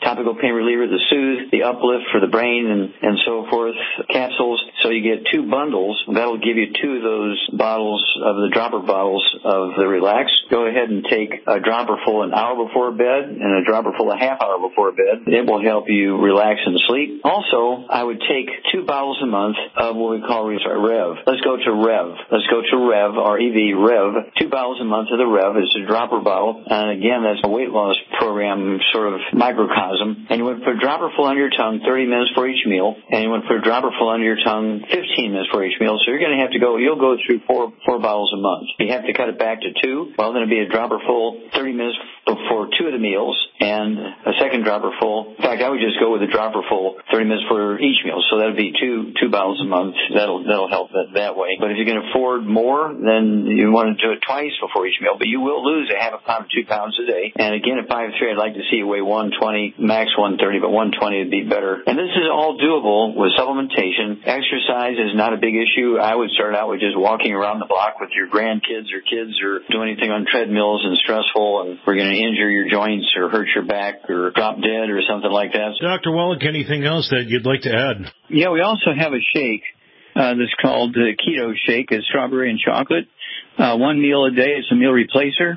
topical pain reliever, the Soothe, the Uplift for the brain, and, and so forth, capsules. So you get two bundles. That'll give you two of those bottles of the dropper bottles of the Relax. Go ahead and take a dropper full an hour before bed and a dropper full a half hour before bed. It will help you relax and sleep. Also, I would take two bottles a month of what we call Rev. Let's go to Rev. Let's go to Rev, R E V, Rev. Two bottles a month of the Rev. It's a dropper bottle. And again, that's a weight loss program sort of microcosm. And you would put a dropper full under your tongue thirty minutes for each meal. And you would put a dropper full under your tongue fifteen minutes for each meal. So you're going to have to go, you'll go through four, four bottles a month. If you have to cut it back to two, well, then it'd be a dropper full thirty minutes before two of the meals and a second dropper full. In fact, I would just go with a dropper full thirty minutes for each meal. So that would be two, two bottles a month. That'll, that'll help that, that way. But if you can afford more, then you want to do it twice before each meal. But you will lose a half a pound to two pounds a day. And again, at five three, I'd like to see you weigh one twenty, max one thirty, but one twenty would be better. And this is all doable with supplementation. Exercise is not a big issue. I would start out with just walking around the block with your grandkids or kids or doing anything on treadmills and stressful, and we're going to injure your joints or hurt your back or drop dead or something like that. Doctor Wallach, anything else that you'd like to add? Yeah, we also have a shake uh, that's called the Keto Shake. It's strawberry and chocolate. Uh, one meal a day. It's a meal replacer.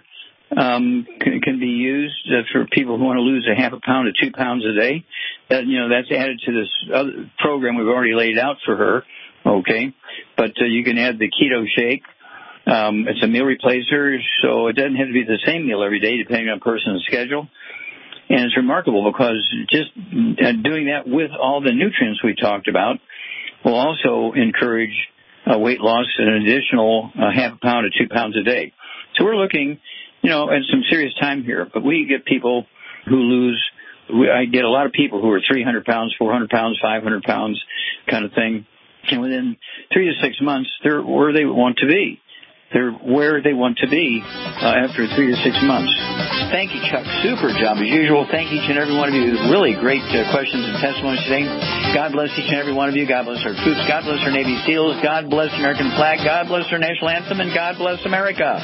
Um, can, can be used uh, for people who want to lose a half a pound to two pounds a day. That, you know, that's added to this other program we've already laid out for her. Okay, but uh, you can add the Keto Shake. Um, it's a meal replacer, so it doesn't have to be the same meal every day, depending on a person's schedule. And it's remarkable because just uh, doing that with all the nutrients we talked about will also encourage uh, weight loss at an additional uh, half a pound to two pounds a day. So we're looking, you know, at some serious time here. But we get people who lose, we, I get a lot of people who are three hundred pounds, four hundred pounds, five hundred pounds kind of thing. And within three to six months, they're where they want to be. They're where they want to be uh, after three to six months. Thank you, Chuck. Super job as usual. Thank each and every one of you. Really great uh, questions and testimonies today. God bless each and every one of you. God bless our troops. God bless our Navy SEALs. God bless the American flag. God bless our national anthem. And God bless America.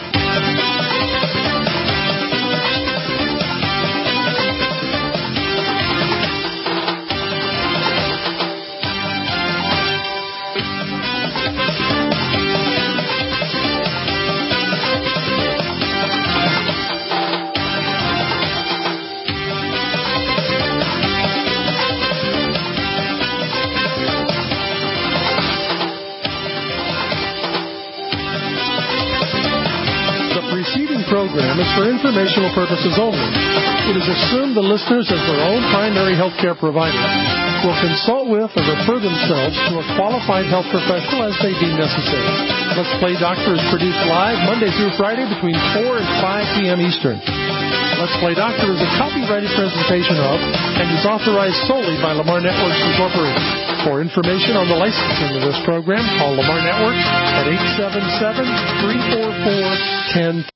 Program is for informational purposes only. It is assumed the listeners, as their own primary health care provider, will consult with or refer themselves to a qualified health professional as they deem necessary. Let's Play Doctor is produced live Monday through Friday between four and five p.m. Eastern. Let's Play Doctor is a copyrighted presentation of and is authorized solely by Lamar Networks Incorporated. For information on the licensing of this program, call Lamar Networks at eight seven seven, three four four, one zero.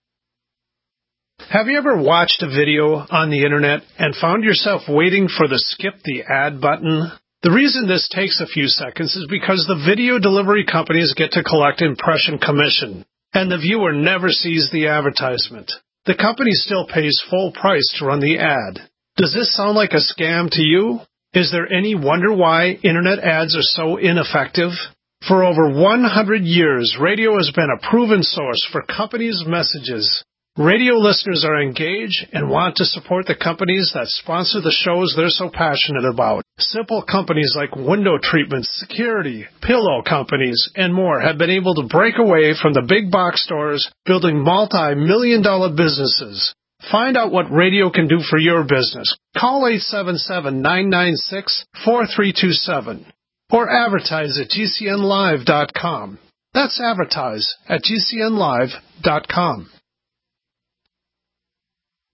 Have you ever watched a video on the internet and found yourself waiting for the skip the ad button? The reason this takes a few seconds is because the video delivery companies get to collect impression commission, and the viewer never sees the advertisement. The company still pays full price to run the ad. Does this sound like a scam to you? Is there any wonder why internet ads are so ineffective? For over one hundred years, radio has been a proven source for companies' messages. Radio listeners are engaged and want to support the companies that sponsor the shows they're so passionate about. Simple companies like window treatments, security, pillow companies, and more have been able to break away from the big box stores, building multi-million dollar businesses. Find out what radio can do for your business. Call eight seven seven, nine nine six, four three two seven or advertise at G C N live dot com. That's advertise at G C N live dot com.